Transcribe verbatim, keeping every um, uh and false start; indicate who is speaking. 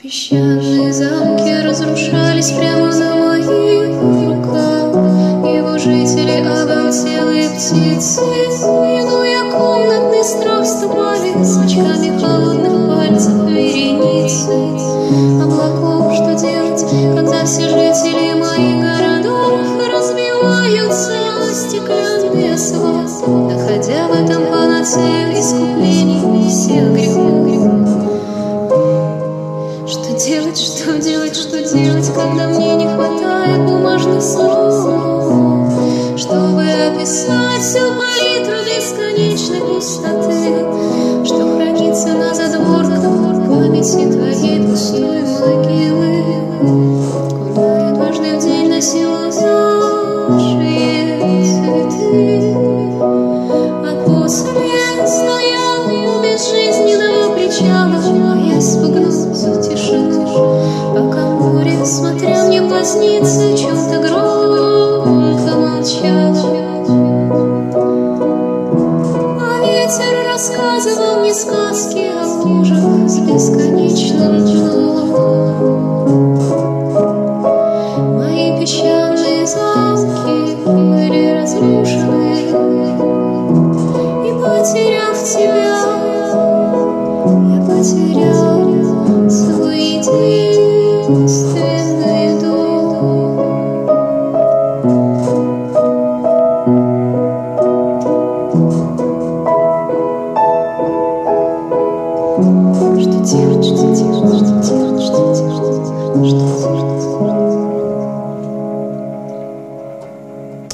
Speaker 1: Песчаные замки разрушались прямо на моих руках. Его жители оголтелые птицы, минуя комнатный страх, ступали с очками холодных пальцев вереницы облаков. Что делать, когда все жители моих городов разбиваются о стеклянный асфальт, находя в этом панацею искуплений всех грехов? Что делать, что делать, что делать, когда мне не хватает бумажных слов, чтобы описать всю палитру бесконечной пустоты, что хранится на задворках памяти твоей пустой могилы, куда я дважды в день носила зажжие цветы, а после стояла у безжизненного причала, боясь спугнуть тишину, пока море, смотря мне в глазницы, о чем-то громко молчало. А ветер рассказывал мне сказки о лужах с бесконечным дном. Мои песчаные замки были разрушены, и, потеряв тебя,